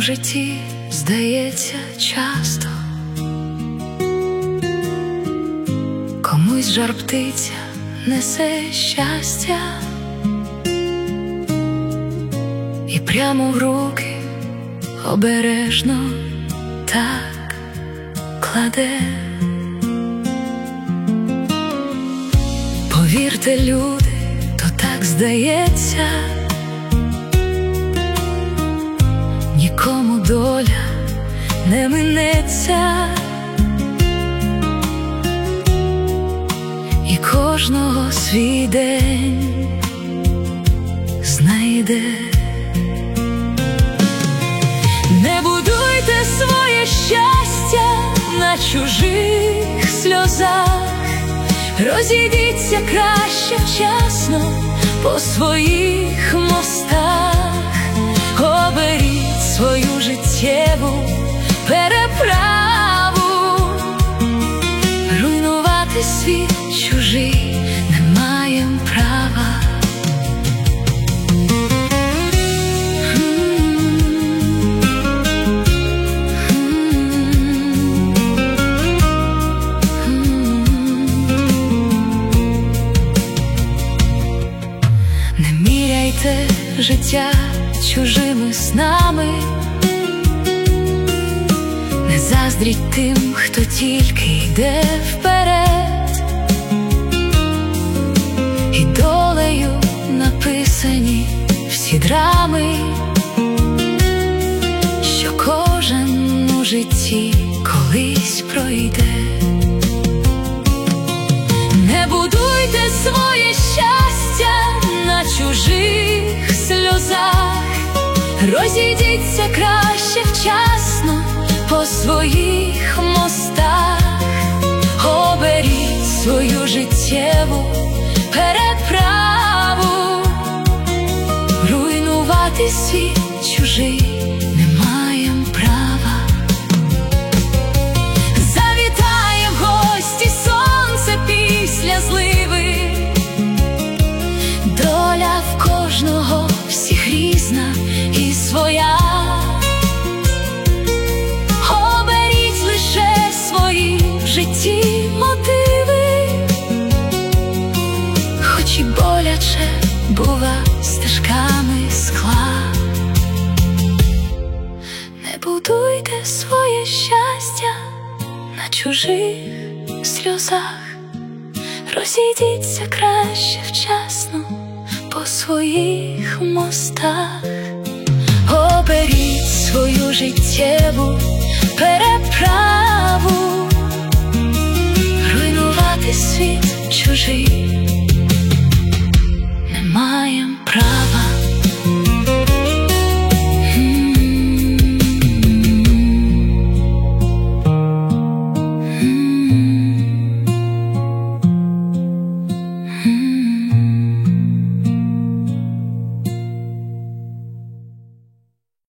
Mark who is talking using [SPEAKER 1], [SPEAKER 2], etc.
[SPEAKER 1] житті здається часто, комусь жар-птиця несе щастя і прямо в руки обережно так кладе. Повірте, люди, то так здається, нікому доля не минеться, і кожного свій день знайде. Не будуйте своє щастя на чужих сльозах, розійдіться краще вчасно по своїх мостах, оберіть свою життєву переправу. Руйнувати світ чужий не маєм права. Життя чужими снами, не заздріть тим, хто тільки йде вперед, і долею написані всі драми, що кожен у житті колись пройде. Не будуйте своє щастя на чужих сльозах, розійдіться краще вчасно по своїх мостах, оберіть свою життєву переправу. Руйнувати світ чужий не маєм права. Завітає в гості сонце після зливи, доля в кожного всіх різна і своя. Оберіть лише свої в житті мотиви, хоч і боляче бува стежками скла. Не будуйте своє щастя на чужих сльозах, розійдіться краще вчасно по своїх мостах, оберіть свою життєву переправу. Руйнувати світ